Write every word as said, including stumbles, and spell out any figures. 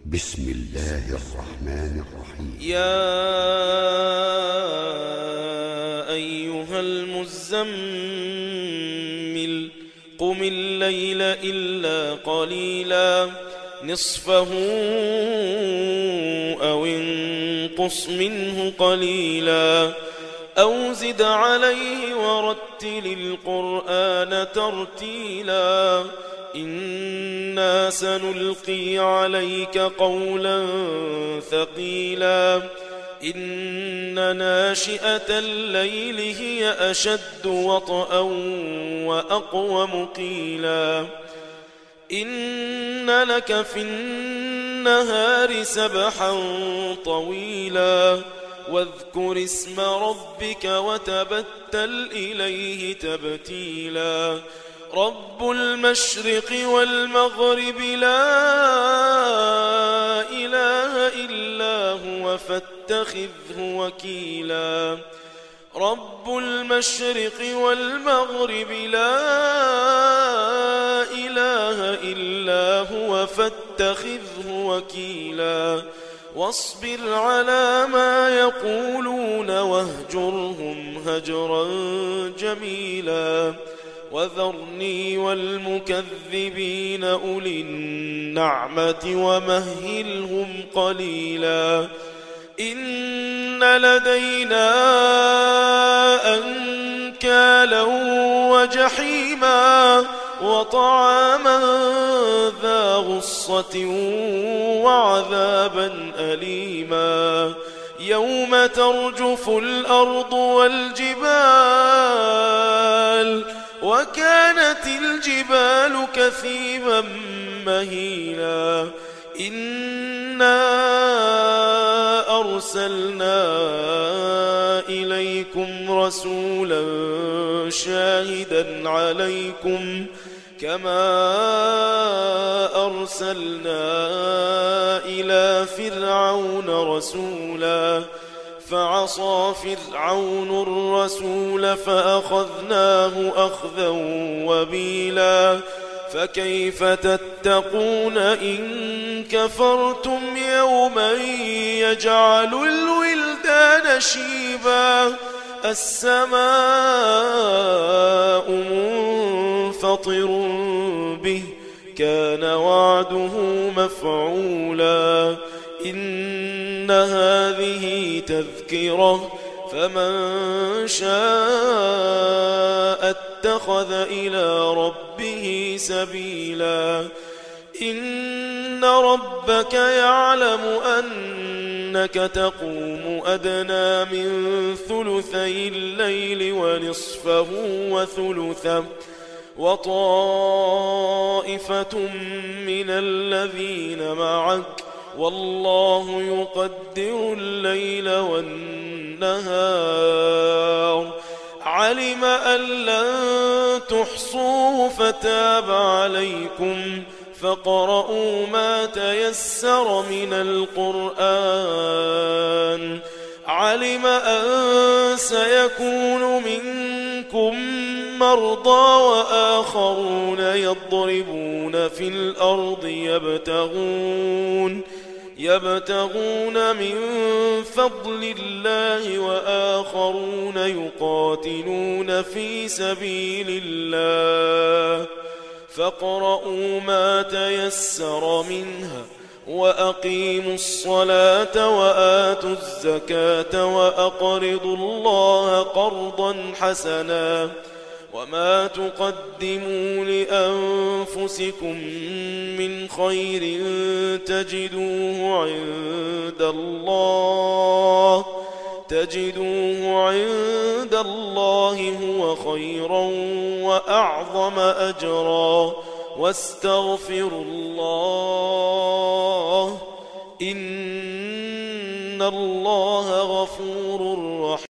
بسم الله الرحمن الرحيم. يا أيها المزمل قم الليل إلا قليلا نصفه أو انقص منه قليلا أو زد عليه ورتل القرآن ترتيلا إنا سنلقي عليك قولا ثقيلا إن ناشئة الليل هي أشد وطئا وأقوم قيلا إن لك في النهار سبحا طويلا واذكر اسم ربك وتبتل إليه تبتيلا رب المشرق والمغرب لا إله إلا هو فاتخذه وكيلا رب المشرق والمغرب لا إله إلا هو فاتخذه وكيلا واصبر على ما يقولون واهجرهم هجرا جميلا وذرني والمكذبين أولي النعمة ومهلهم قليلا إن لدينا أنكالا وجحيما وطعاما ذا غصة وعذابا أليما يوم ترجف الأرض والجبال وكانت الجبال كثيبا مهيلا إنا أرسلنا إليكم رسولا شاهدا عليكم كما أرسلنا إلى فرعون رسولا فعصى فرعون الرسول فأخذناه أخذا وبيلا فكيف تتقون إن كفرتم يوما يجعل الولدان شيبا السماء منفطر به كان وعده مفعولا إن هذه تذكرة فمن شاء اتخذ إلى ربه سبيلا إن ربك يعلم أنك تقوم أدنى من ثلثي الليل ونصفه وثلثه وطائفة من الذين معك والله يقدر الليل والنهار علم أن لن تحصوه فتاب عليكم فاقرؤوا ما تيسر من القرآن علم أن سيكون منكم مرضى وآخرون يضربون في الأرض يبتغون يبتغون من فضل الله وآخرون يقاتلون في سبيل الله فاقرؤوا ما تيسر منها وأقيموا الصلاة وآتوا الزكاة وأقرضوا الله قرضا حسنا وما تقدموا لأنفسكم من خير تجدوه عند الله تجدوه عند الله هو خيرا وأعظم أجرا واستغفروا الله إن الله غفور رحيم.